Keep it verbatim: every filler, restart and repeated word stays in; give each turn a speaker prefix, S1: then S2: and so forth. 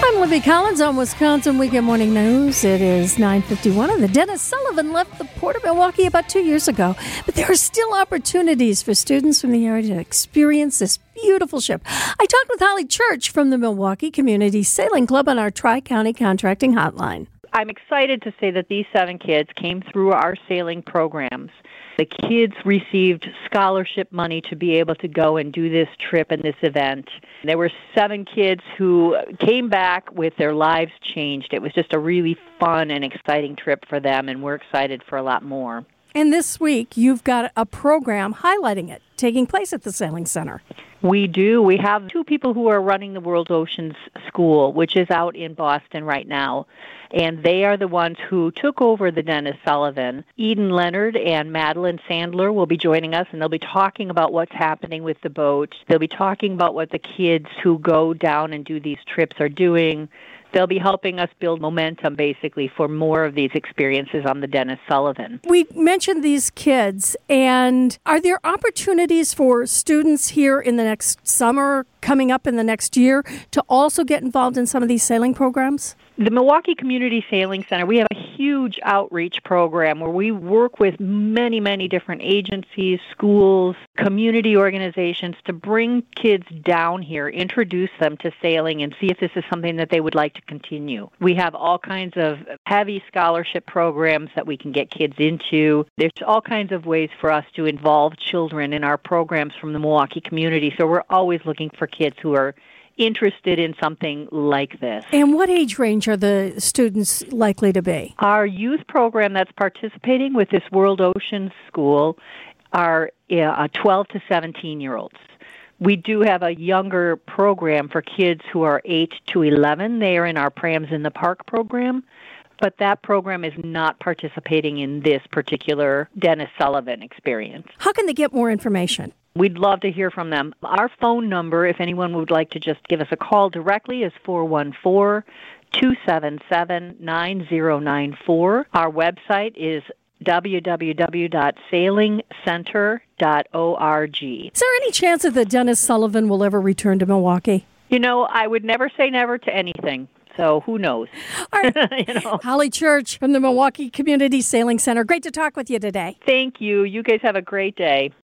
S1: I'm Libby Collins on Wisconsin Weekend Morning News. It is nine fifty-one, and the Dennis Sullivan left the Port of Milwaukee about two years ago. But there are still opportunities for students from the area to experience this beautiful ship. I talked with Holly Church from the Milwaukee Community Sailing Club on our Tri-County Contracting Hotline.
S2: I'm excited to say that these seven kids came through our sailing programs. The kids received scholarship money to be able to go and do this trip and this event. There were seven kids who came back with their lives changed. It was just a really fun and exciting trip for them, and we're excited for a lot more.
S1: And this week, you've got a program highlighting it, taking place at the Sailing Center.
S2: We do. We have two people who are running the World Oceans School, which is out in Boston right now. And they are the ones who took over the Dennis Sullivan. Eden Leonard and Madeline Sandler will be joining us, and they'll be talking about what's happening with the boat. They'll be talking about what the kids who go down and do these trips are doing. They'll be helping us build momentum, basically, for more of these experiences on the Dennis Sullivan.
S1: We mentioned these kids, and are there opportunities for students here in the next summer, coming up in the next year, to also get involved in some of these sailing programs?
S2: The Milwaukee Community Sailing Center, we have a huge outreach program where we work with many, many different agencies, schools, community organizations to bring kids down here, introduce them to sailing, and see if this is something that they would like to continue. We have all kinds of heavy scholarship programs that we can get kids into. There's all kinds of ways for us to involve children in our programs from the Milwaukee community, so we're always looking for kids who are interested in something like this.
S1: And what age range are the students likely to be?
S2: Our youth program that's participating with this World Oceans School are uh, twelve to seventeen-year-olds. We do have a younger program for kids who are eight to eleven. They are in our Prams in the Park program, but that program is not participating in this particular Dennis Sullivan experience.
S1: How can they get more information?
S2: We'd love to hear from them. Our phone number, if anyone would like to just give us a call directly, is four one four, two seven seven, nine zero nine four. Our website is w w w dot sailing center dot org.
S1: Is there any chance that the Dennis Sullivan will ever return to Milwaukee?
S2: You know, I would never say never to anything. So who knows?
S1: All right.
S2: you know.
S1: Holly Church from the Milwaukee Community Sailing Center. Great to talk with you today.
S2: Thank you. You guys have a great day.